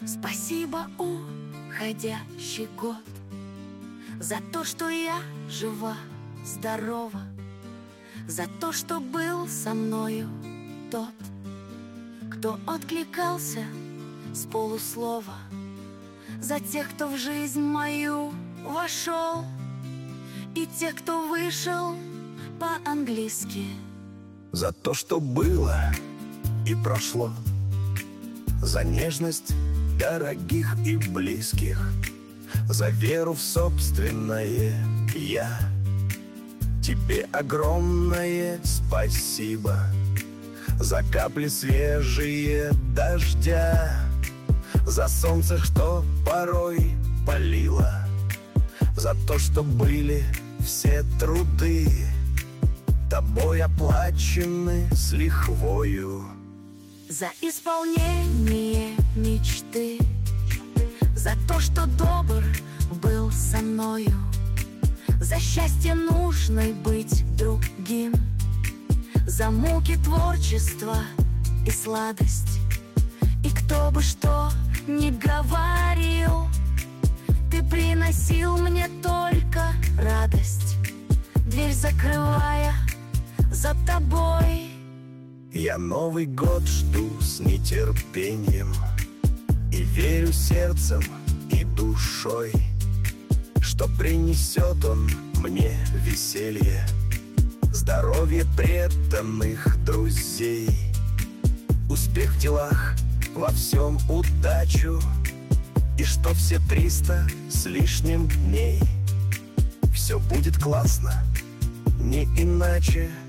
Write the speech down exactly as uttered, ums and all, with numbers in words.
Спасибо, уходящий год, за то, что я жива, здорова, за то, что был со мною тот, кто откликался с полуслова, за тех, кто в жизнь мою вошел, и тех, кто вышел по-английски. За то, что было и прошло, за нежность дорогих и близких, за веру в собственное «я». Тебе огромное спасибо за капли свежие дождя, за солнце, что порой палило, за то, что были все труды тобой оплачены с лихвою, за исполнение мечты, за то, что добр был со мною, за счастье нужно быть другим, за муки творчества и сладость. И кто бы что ни говорил, ты приносил мне только радость, дверь закрывая за тобой. Я Новый год жду с нетерпением и верю сердцем и душой, что принесет он мне веселье, здоровье преданных друзей, успех в делах, во всем удачу, и что все триста с лишним дней все будет классно, не иначе.